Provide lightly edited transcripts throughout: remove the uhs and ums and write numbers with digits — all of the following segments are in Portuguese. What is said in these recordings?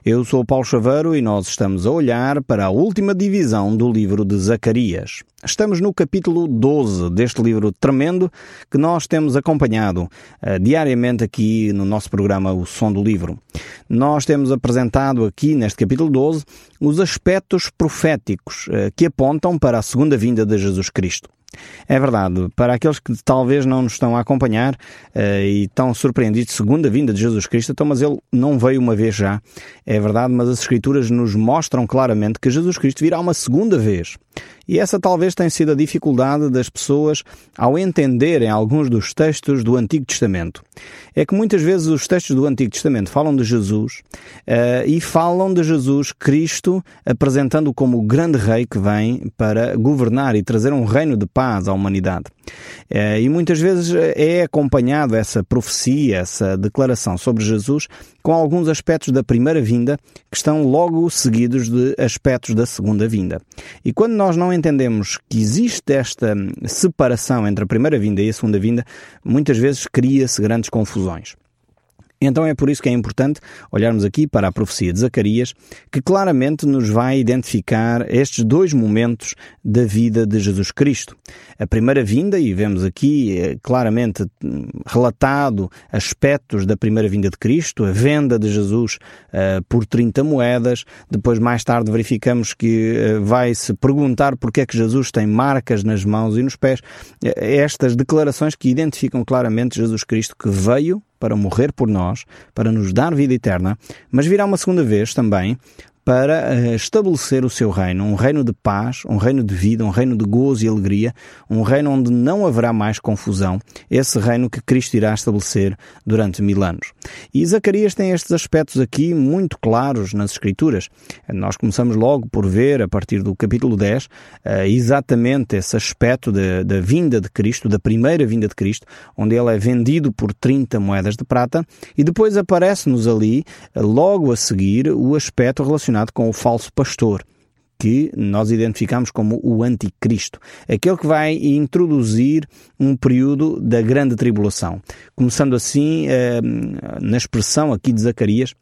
Eu sou o Paulo Chaveiro e nós estamos a olhar para a última divisão do livro de Zacarias. Estamos no capítulo 12 deste livro tremendo que nós temos acompanhado diariamente aqui no nosso programa O Som do Livro. Nós temos apresentado aqui neste capítulo 12 os aspectos proféticos que apontam para a segunda vinda de Jesus Cristo. É verdade, para aqueles que talvez não nos estão a acompanhar e estão surpreendidos, segunda vinda de Jesus Cristo, então, mas ele não veio uma vez já. É verdade, mas as Escrituras nos mostram claramente que Jesus Cristo virá uma segunda vez. E essa talvez tenha sido a dificuldade das pessoas ao entenderem alguns dos textos do Antigo Testamento. É que muitas vezes os textos do Antigo Testamento falam de Jesus e falam de Jesus Cristo apresentando-o como o grande rei que vem para governar e trazer um reino de paz à humanidade. E muitas vezes é acompanhado essa profecia, essa declaração sobre Jesus com alguns aspectos da primeira vinda que estão logo seguidos de aspectos da segunda vinda. E quando nós não entendemos que existe esta separação entre a primeira vinda e a segunda vinda, muitas vezes cria-se grandes confusões. Então é por isso que é importante olharmos aqui para a profecia de Zacarias, que claramente nos vai identificar estes dois momentos da vida de Jesus Cristo. A primeira vinda, e vemos aqui claramente relatado aspectos da primeira vinda de Cristo, a venda de Jesus por 30 moedas, depois mais tarde verificamos que vai-se perguntar porque é que Jesus tem marcas nas mãos e nos pés. Estas declarações que identificam claramente Jesus Cristo que veio para morrer por nós, para nos dar vida eterna, mas virá uma segunda vez também para estabelecer o seu reino, um reino de paz, um reino de vida, um reino de gozo e alegria, um reino onde não haverá mais confusão, esse reino que Cristo irá estabelecer durante 1000 anos. E Zacarias tem estes aspectos aqui muito claros nas Escrituras. Nós começamos logo por ver, a partir do capítulo 10, exatamente esse aspecto da vinda de Cristo, da primeira vinda de Cristo, onde ele é vendido por 30 moedas de prata, e depois aparece-nos ali, logo a seguir, o aspecto relacionado com o falso pastor, que nós identificamos como o anticristo, aquele que vai introduzir um período da grande tribulação. Começando assim, na expressão aqui de Zacarias,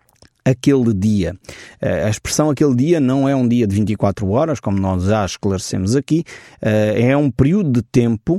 aquele dia. A expressão aquele dia não é um dia de 24 horas, como nós já esclarecemos aqui, é um período de tempo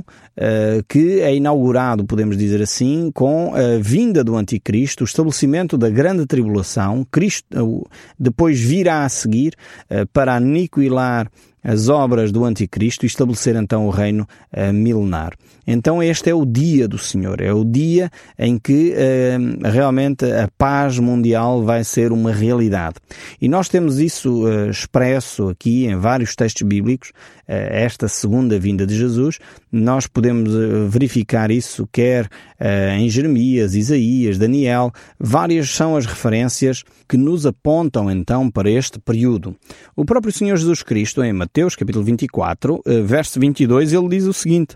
que é inaugurado, podemos dizer assim, com a vinda do anticristo, o estabelecimento da grande tribulação. Cristo depois virá a seguir para aniquilar as obras do anticristo e estabelecer então o reino milenar. Então este é o dia do Senhor, é o dia em que realmente a paz mundial vai ser uma realidade. E nós temos isso expresso aqui em vários textos bíblicos, esta segunda vinda de Jesus. Nós podemos verificar isso quer em Jeremias, Isaías, Daniel. Várias são as referências que nos apontam então para este período. O próprio Senhor Jesus Cristo, em Mateus capítulo 24, verso 22, ele diz o seguinte: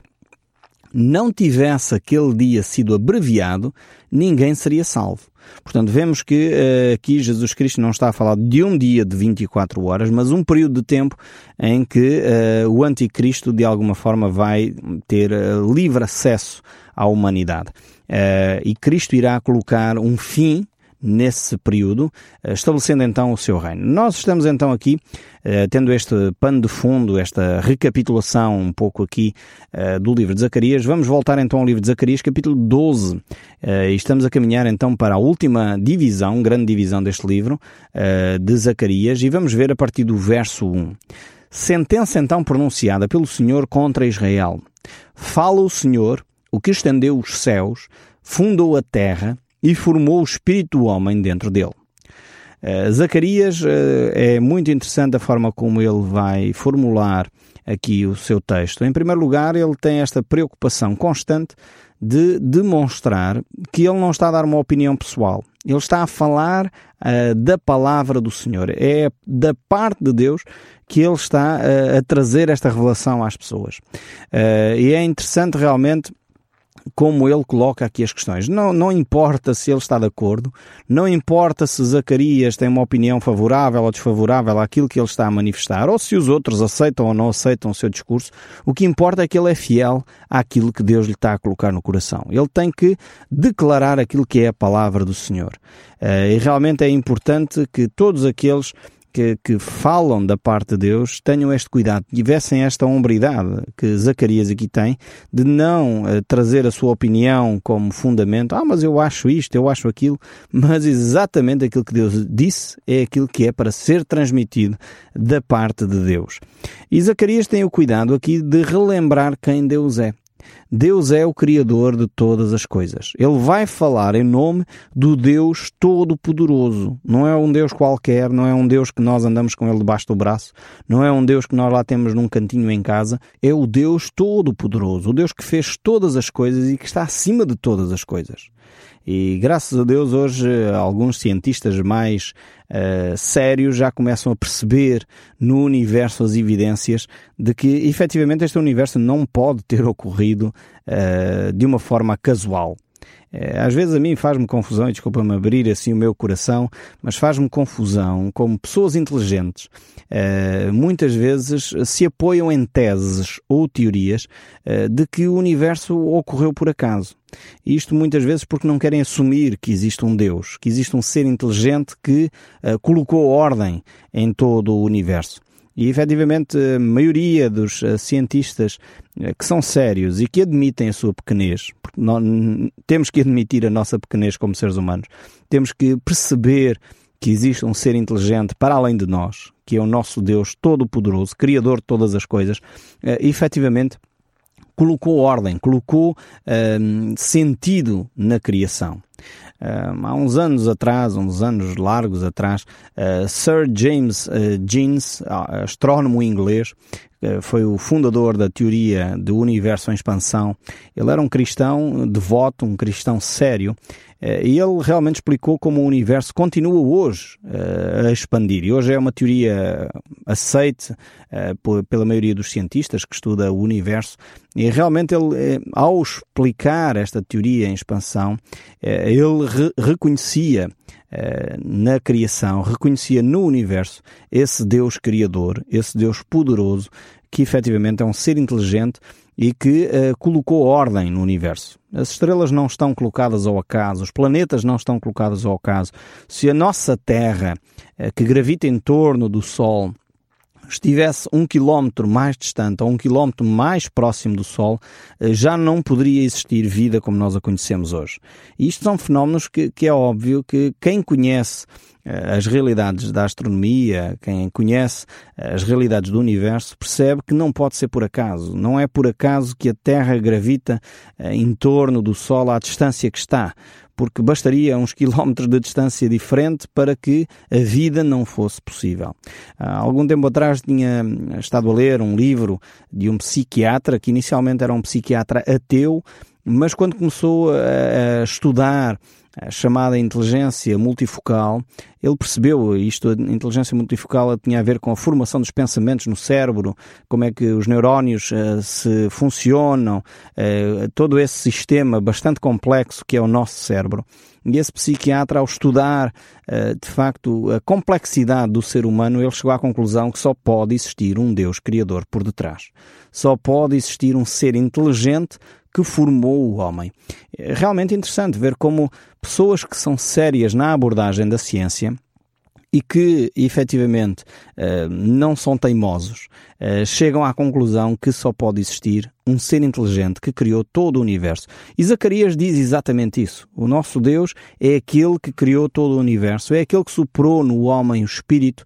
não tivesse aquele dia sido abreviado, ninguém seria salvo. Portanto, vemos que aqui Jesus Cristo não está a falar de um dia de 24 horas, mas um período de tempo em que o anticristo de alguma forma vai ter livre acesso à humanidade. E Cristo irá colocar um fim nesse período, estabelecendo então o seu reino. Nós estamos então aqui, tendo este pano de fundo, esta recapitulação um pouco aqui do livro de Zacarias. Vamos voltar então ao livro de Zacarias, capítulo 12, e estamos a caminhar então para a última divisão, grande divisão deste livro de Zacarias, e vamos ver a partir do verso 1. Sentença então pronunciada pelo Senhor contra Israel. Fala o Senhor, o que estendeu os céus, fundou a terra e formou o espírito do homem dentro dele. Zacarias é muito interessante a forma como ele vai formular aqui o seu texto. Em primeiro lugar, ele tem esta preocupação constante de demonstrar que ele não está a dar uma opinião pessoal. Ele está a falar da palavra do Senhor. É da parte de Deus que ele está a trazer esta revelação às pessoas. E é interessante realmente como ele coloca aqui as questões. Não importa se ele está de acordo, não importa se Zacarias tem uma opinião favorável ou desfavorável àquilo que ele está a manifestar, ou se os outros aceitam ou não aceitam o seu discurso. O que importa é que ele é fiel àquilo que Deus lhe está a colocar no coração. Ele tem que declarar aquilo que é a palavra do Senhor. E realmente é importante que todos aqueles que falam da parte de Deus tenham este cuidado, tivessem esta hombridade que Zacarias aqui tem, de não trazer a sua opinião como fundamento. Mas eu acho isto, eu acho aquilo, mas exatamente aquilo que Deus disse é aquilo que é para ser transmitido da parte de Deus. E Zacarias tem o cuidado aqui de relembrar quem Deus é. Deus é o Criador de todas as coisas. Ele vai falar em nome do Deus Todo-Poderoso. Não é um Deus qualquer, não é um Deus que nós andamos com ele debaixo do braço, não é um Deus que nós lá temos num cantinho em casa. É o Deus Todo-Poderoso, o Deus que fez todas as coisas e que está acima de todas as coisas. E graças a Deus hoje alguns cientistas mais sérios já começam a perceber no universo as evidências de que efetivamente este universo não pode ter ocorrido de uma forma casual. Às vezes a mim faz-me confusão, e desculpa-me abrir assim o meu coração, mas faz-me confusão como pessoas inteligentes muitas vezes se apoiam em teses ou teorias de que o universo ocorreu por acaso. Isto muitas vezes porque não querem assumir que existe um Deus, que existe um ser inteligente que colocou ordem em todo o universo. E, efetivamente, a maioria dos cientistas que são sérios e que admitem a sua pequenez, porque nós temos que admitir a nossa pequenez como seres humanos, temos que perceber que existe um ser inteligente para além de nós, que é o nosso Deus Todo-Poderoso, Criador de todas as coisas, efetivamente colocou ordem, colocou sentido na criação. Há uns anos atrás, uns anos largos atrás, Sir James Jeans, astrónomo inglês, foi o fundador da teoria do universo em expansão. Ele era um cristão devoto, um cristão sério, e ele realmente explicou como o universo continua hoje a expandir. E hoje é uma teoria aceite pela maioria dos cientistas que estuda o universo. E realmente ele, ao explicar esta teoria em expansão, ele reconhecia na criação, reconhecia no universo esse Deus criador, esse Deus poderoso, que efetivamente é um ser inteligente e que colocou ordem no universo. As estrelas não estão colocadas ao acaso, os planetas não estão colocados ao acaso. Se a nossa Terra, que gravita em torno do Sol, estivesse 1 quilómetro mais distante ou 1 quilómetro mais próximo do Sol, já não poderia existir vida como nós a conhecemos hoje. E isto são fenómenos que é óbvio que quem conhece as realidades da astronomia, quem conhece as realidades do universo, percebe que não pode ser por acaso. Não é por acaso que a Terra gravita em torno do Sol à distância que está, porque bastaria uns quilómetros de distância diferente para que a vida não fosse possível. Há algum tempo atrás tinha estado a ler um livro de um psiquiatra, que inicialmente era um psiquiatra ateu, mas quando começou a estudar a chamada inteligência multifocal, ele percebeu isto. A inteligência multifocal tinha a ver com a formação dos pensamentos no cérebro, como é que os neurónios se funcionam, todo esse sistema bastante complexo que é o nosso cérebro. E esse psiquiatra, ao estudar de facto a complexidade do ser humano, ele chegou à conclusão que só pode existir um Deus criador por detrás. Só pode existir um ser inteligente que formou o homem. É realmente interessante ver como pessoas que são sérias na abordagem da ciência e que, efetivamente, não são teimosos, chegam à conclusão que só pode existir um ser inteligente que criou todo o universo. E Zacarias diz exatamente isso. O nosso Deus é aquele que criou todo o universo, é aquele que soprou no homem o espírito,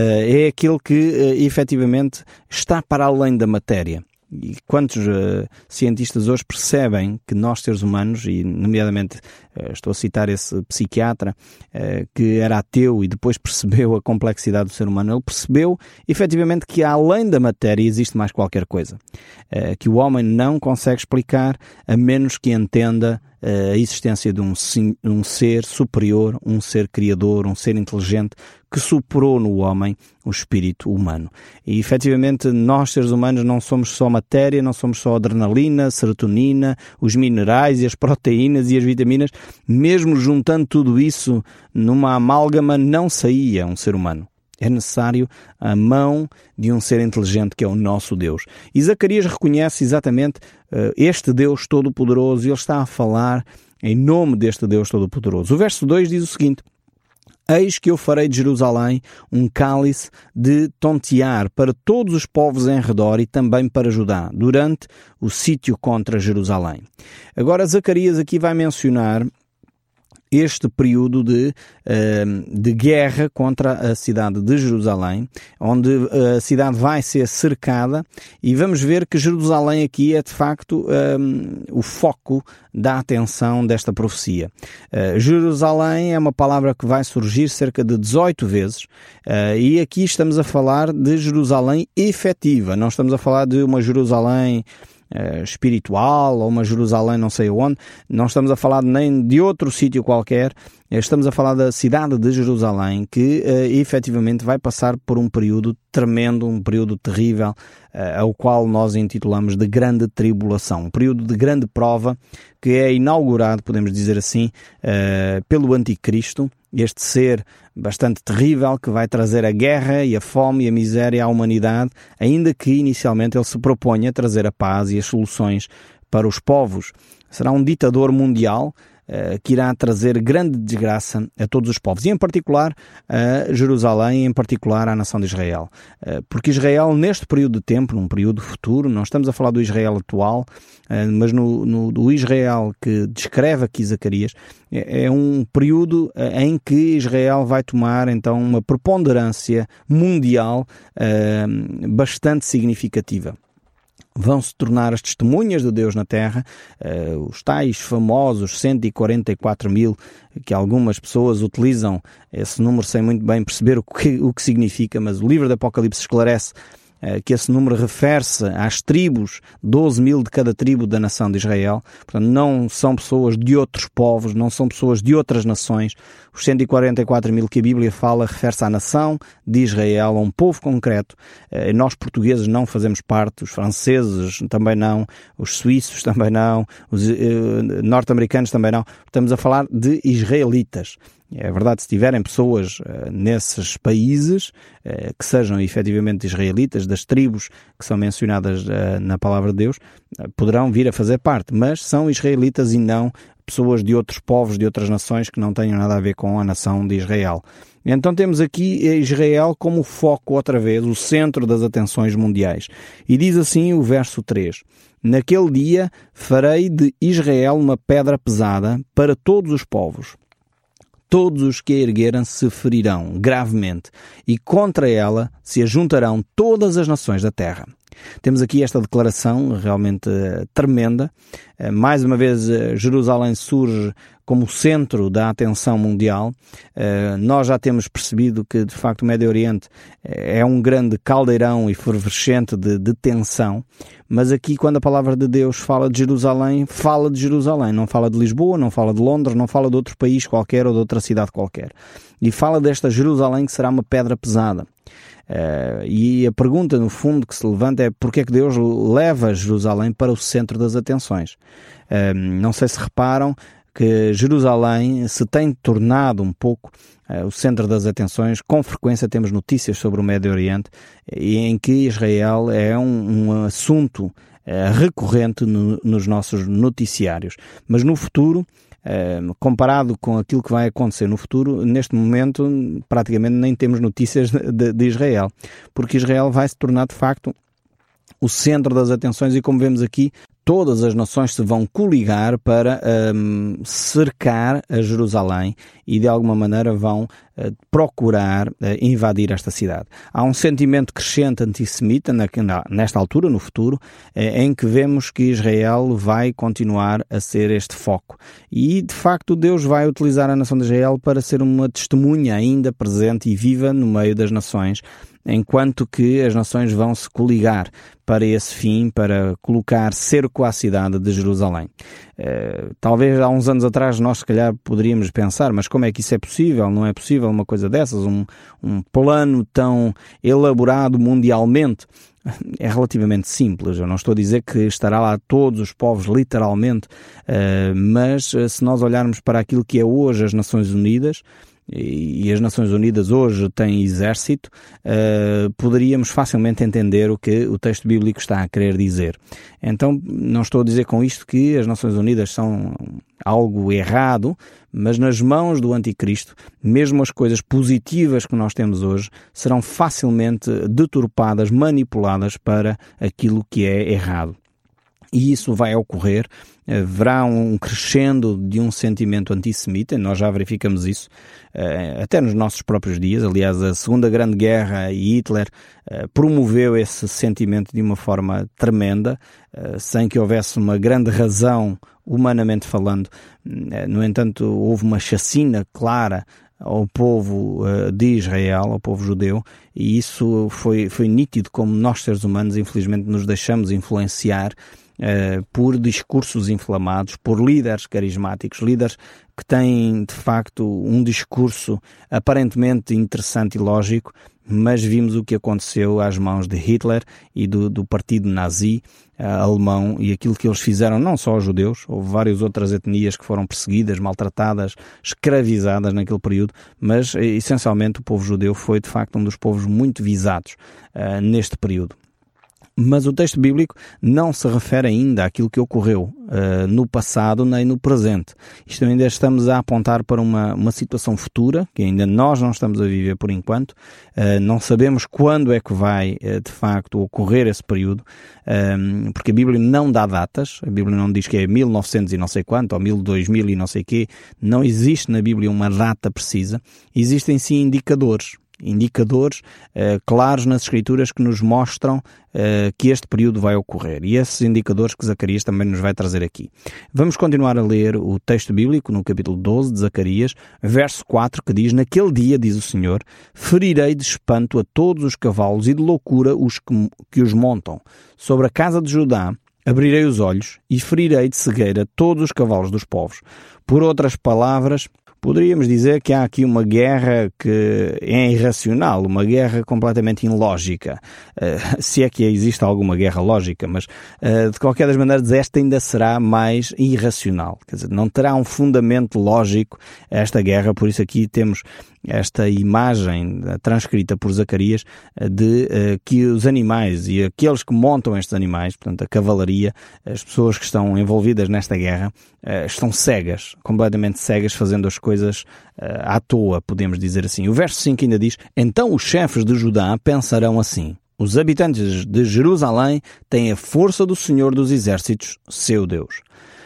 é aquele que, efetivamente, está para além da matéria. E quantos cientistas hoje percebem que nós, seres humanos, e nomeadamente estou a citar esse psiquiatra que era ateu e depois percebeu a complexidade do ser humano, ele percebeu efetivamente que além da matéria existe mais qualquer coisa, que o homem não consegue explicar a menos que entenda a existência de um ser superior, um ser criador, um ser inteligente que superou no homem o espírito humano. E efetivamente nós seres humanos não somos só matéria, não somos só adrenalina, serotonina, os minerais e as proteínas e as vitaminas. Mesmo juntando tudo isso numa amálgama não saía um ser humano. É necessário a mão de um ser inteligente que é o nosso Deus. E Zacarias reconhece exatamente este Deus Todo-Poderoso e ele está a falar em nome deste Deus Todo-Poderoso. O verso 2 diz o seguinte: Eis que eu farei de Jerusalém um cálice de tontear para todos os povos em redor e também para Judá, durante o sítio contra Jerusalém. Agora Zacarias aqui vai mencionar este período de guerra contra a cidade de Jerusalém, onde a cidade vai ser cercada, e vamos ver que Jerusalém aqui é de facto o foco da atenção desta profecia. Jerusalém é uma palavra que vai surgir cerca de 18 vezes, e aqui estamos a falar de Jerusalém efetiva, não estamos a falar de uma Jerusalém espiritual ou uma Jerusalém não sei onde, não estamos a falar nem de outro sítio qualquer, estamos a falar da cidade de Jerusalém que efetivamente vai passar por um período tremendo, um período terrível, ao qual nós intitulamos de grande tribulação, um período de grande prova que é inaugurado, podemos dizer assim, pelo Anticristo, este ser bastante terrível que vai trazer a guerra e a fome e a miséria à humanidade, ainda que inicialmente ele se proponha trazer a paz e as soluções para os povos. Será um ditador mundial que irá trazer grande desgraça a todos os povos, e em particular a Jerusalém, em particular à nação de Israel. Porque Israel, neste período de tempo, num período futuro, não estamos a falar do Israel atual, mas do Israel que descreve aqui Zacarias, é um período em que Israel vai tomar então uma preponderância mundial bastante significativa. Vão se tornar as testemunhas de Deus na terra, os tais famosos 144 mil, que algumas pessoas utilizam esse número sem muito bem perceber o que significa, mas o livro do Apocalipse esclarece que esse número refere-se às tribos, 12 mil de cada tribo da nação de Israel. Portanto, não são pessoas de outros povos, não são pessoas de outras nações. Os 144 mil que a Bíblia fala refere-se à nação de Israel, a um povo concreto. Nós portugueses não fazemos parte, os franceses também não, os suíços também não, os norte-americanos também não. Estamos a falar de israelitas. É verdade, se tiverem pessoas nesses países que sejam efetivamente israelitas, das tribos que são mencionadas na palavra de Deus, poderão vir a fazer parte, mas são israelitas e não pessoas de outros povos, de outras nações que não tenham nada a ver com a nação de Israel. Então temos aqui Israel como foco outra vez, o centro das atenções mundiais. E diz assim o verso 3: Naquele dia farei de Israel uma pedra pesada para todos os povos. Todos os que a erguerem se ferirão gravemente, e contra ela se ajuntarão todas as nações da terra. Temos aqui esta declaração realmente tremenda. Mais uma vez, Jerusalém surge como centro da atenção mundial. Nós já temos percebido que, de facto, o Médio Oriente é um grande caldeirão efervescente de tensão. Mas aqui, quando a palavra de Deus fala de Jerusalém, não fala de Lisboa, não fala de Londres, não fala de outro país qualquer ou de outra cidade qualquer. E fala desta Jerusalém que será uma pedra pesada. E a pergunta, no fundo, que se levanta é porque é que Deus leva Jerusalém para o centro das atenções. Não sei se reparam que Jerusalém se tem tornado um pouco o centro das atenções. Com frequência temos notícias sobre o Médio Oriente em que Israel é um assunto recorrente nos nossos noticiários. Mas no futuro, comparado com aquilo que vai acontecer no futuro, neste momento praticamente nem temos notícias de Israel, porque Israel vai se tornar de facto o centro das atenções e, como vemos aqui, todas as nações se vão coligar para cercar a Jerusalém e de alguma maneira vão procurar invadir esta cidade. Há um sentimento crescente antissemita nesta altura, no futuro, em que vemos que Israel vai continuar a ser este foco. E, de facto, Deus vai utilizar a nação de Israel para ser uma testemunha ainda presente e viva no meio das nações, enquanto que as nações vão se coligar para esse fim, para colocar cerco à cidade de Jerusalém. Talvez há uns anos atrás nós se calhar poderíamos pensar, mas como é que isso é possível? Não é possível uma coisa dessas, um plano tão elaborado mundialmente? É relativamente simples. Eu não estou a dizer que estará lá todos os povos literalmente, mas se nós olharmos para aquilo que é hoje as Nações Unidas, e as Nações Unidas hoje têm exército, poderíamos facilmente entender o que o texto bíblico está a querer dizer. Então, não estou a dizer com isto que as Nações Unidas são algo errado, mas nas mãos do Anticristo, mesmo as coisas positivas que nós temos hoje serão facilmente deturpadas, manipuladas para aquilo que é errado. E isso vai ocorrer, haverá um crescendo de um sentimento antissemita, nós já verificamos isso até nos nossos próprios dias. Aliás, a Segunda Grande Guerra e Hitler promoveu esse sentimento de uma forma tremenda, sem que houvesse uma grande razão, humanamente falando. No entanto, houve uma chacina clara ao povo de Israel, ao povo judeu, e isso foi nítido como nós, seres humanos, infelizmente nos deixamos influenciar por discursos inflamados, por líderes carismáticos, líderes que têm de facto um discurso aparentemente interessante e lógico, mas vimos o que aconteceu às mãos de Hitler e do partido nazi alemão, e aquilo que eles fizeram não só aos judeus, houve várias outras etnias que foram perseguidas, maltratadas, escravizadas naquele período, mas essencialmente o povo judeu foi de facto um dos povos muito visados neste período. Mas o texto bíblico não se refere ainda àquilo que ocorreu no passado nem no presente. Isto ainda estamos a apontar para uma situação futura, que ainda nós não estamos a viver por enquanto. Não sabemos quando é que vai, de facto, ocorrer esse período, porque a Bíblia não dá datas. A Bíblia não diz que é 1900 e não sei quanto, ou 2000 e não sei quê. Não existe na Bíblia uma data precisa. Existem sim indicadores claros nas Escrituras que nos mostram que este período vai ocorrer. E esses indicadores que Zacarias também nos vai trazer aqui. Vamos continuar a ler o texto bíblico no capítulo 12 de Zacarias, verso 4, que diz: Naquele dia, diz o Senhor, ferirei de espanto a todos os cavalos e de loucura os que os montam. Sobre a casa de Judá abrirei os olhos e ferirei de cegueira todos os cavalos dos povos. Por outras palavras, poderíamos dizer que há aqui uma guerra que é irracional, uma guerra completamente ilógica. Se é que existe alguma guerra lógica, mas de qualquer das maneiras esta ainda será mais irracional. Quer dizer, não terá um fundamento lógico esta guerra, por isso aqui temos esta imagem transcrita por Zacarias de que os animais e aqueles que montam estes animais, portanto a cavalaria, as pessoas que estão envolvidas nesta guerra, estão cegas, completamente cegas, fazendo as coisas à toa, podemos dizer assim. O verso 5 ainda diz: Então os chefes de Judá pensarão assim: os habitantes de Jerusalém têm a força do Senhor dos Exércitos, seu Deus.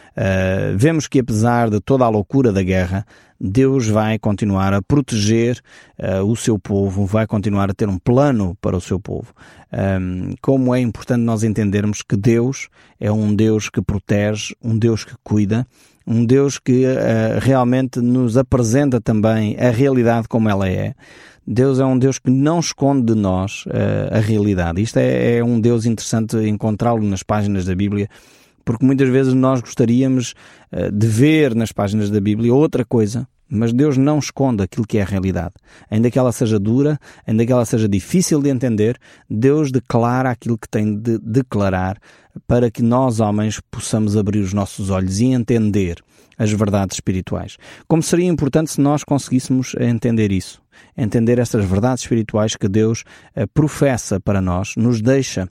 Vemos que apesar de toda a loucura da guerra, Deus vai continuar a proteger o seu povo, vai continuar a ter um plano para o seu povo. Como é importante nós entendermos que Deus é um Deus que protege, um Deus que cuida, um Deus que realmente nos apresenta também a realidade como ela é. Deus é um Deus que não esconde de nós a realidade. Isto é um Deus interessante encontrá-lo nas páginas da Bíblia, porque muitas vezes nós gostaríamos de ver nas páginas da Bíblia outra coisa, mas Deus não esconde aquilo que é a realidade. Ainda que ela seja dura, ainda que ela seja difícil de entender, Deus declara aquilo que tem de declarar para que nós, homens, possamos abrir os nossos olhos e entender as verdades espirituais. Como seria importante se nós conseguíssemos entender isso, entender estas verdades espirituais que Deus professa para nós, nos deixa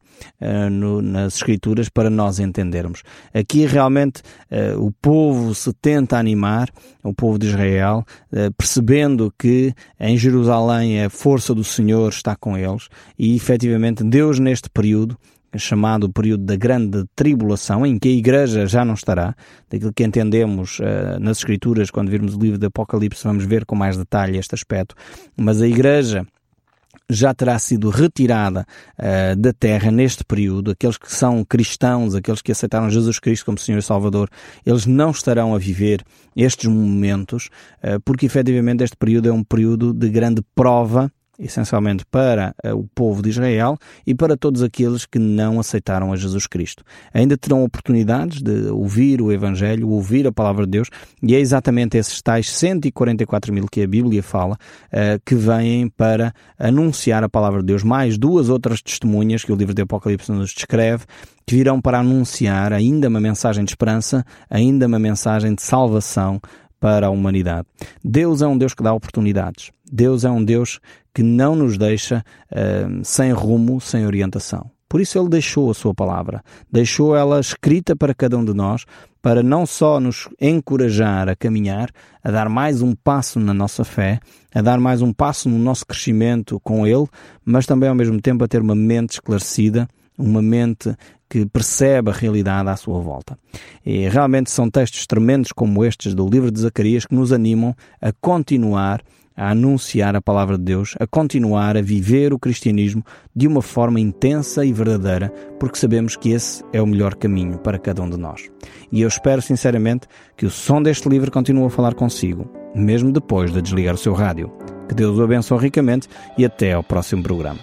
nas Escrituras para nós entendermos. Aqui realmente o povo se tenta animar, o povo de Israel, percebendo que em Jerusalém a força do Senhor está com eles e efetivamente Deus neste período chamado período da grande tribulação, em que a Igreja já não estará. Daquilo que entendemos nas Escrituras, quando virmos o livro do Apocalipse, vamos ver com mais detalhe este aspecto. Mas a Igreja já terá sido retirada da terra neste período. Aqueles que são cristãos, aqueles que aceitaram Jesus Cristo como Senhor e Salvador, eles não estarão a viver estes momentos, porque efetivamente este período é um período de grande prova, essencialmente para o povo de Israel e para todos aqueles que não aceitaram a Jesus Cristo. Ainda terão oportunidades de ouvir o Evangelho, ouvir a Palavra de Deus, e é exatamente esses tais 144.000 que a Bíblia fala, que vêm para anunciar a Palavra de Deus, mais 2 outras testemunhas que o livro de Apocalipse nos descreve, que virão para anunciar ainda uma mensagem de esperança, ainda uma mensagem de salvação para a humanidade. Deus é um Deus que dá oportunidades. Deus é um Deus que não nos deixa sem rumo, sem orientação. Por isso Ele deixou a sua palavra, deixou ela escrita para cada um de nós, para não só nos encorajar a caminhar, a dar mais um passo na nossa fé, a dar mais um passo no nosso crescimento com Ele, mas também ao mesmo tempo a ter uma mente esclarecida, uma mente que percebe a realidade à sua volta. E realmente são textos tremendos como estes do livro de Zacarias que nos animam a continuar a anunciar a palavra de Deus, a continuar a viver o cristianismo de uma forma intensa e verdadeira, porque sabemos que esse é o melhor caminho para cada um de nós. E eu espero sinceramente que o som deste livro continue a falar consigo, mesmo depois de desligar o seu rádio. Que Deus o abençoe ricamente e até ao próximo programa.